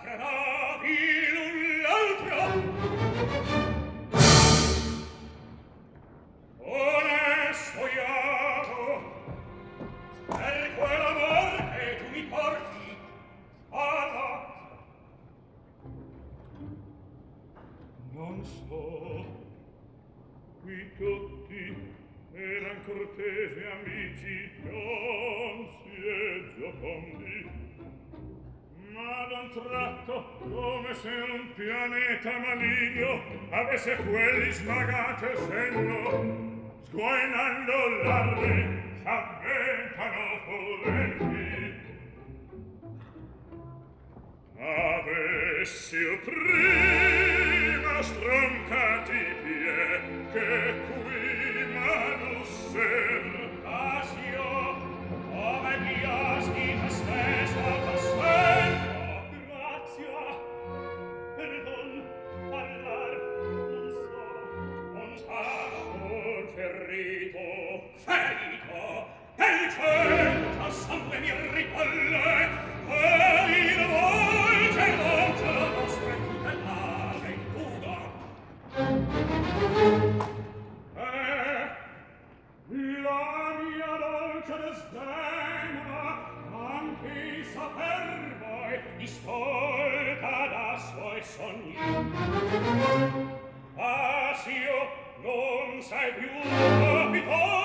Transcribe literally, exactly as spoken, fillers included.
mascheravi l'un l'altro. Onesto Iago, per quell'amor che tu mi porti, parla. Non so, qui tutti eran cortesi amici, gonzi e giocondi, ma d'un tratto, come se un pianeta maligno avesse quelli smagato il senno, sguainando l'arme, s'avventano furenti. Avessio prima stroncati i piedi che qui m'adusser, Asio, come piasti te stesso t'aspetto. Grazia, perdon, parlar, non so, un amor ferito, ferito, del cielo a sangue mi ripolle, e il volge l'occhio la nostra tutellare in fuga. Eh, la mia dolce desdemona, anche il saper voi, distolta da suoi sogni. Asio, non sei più capitano,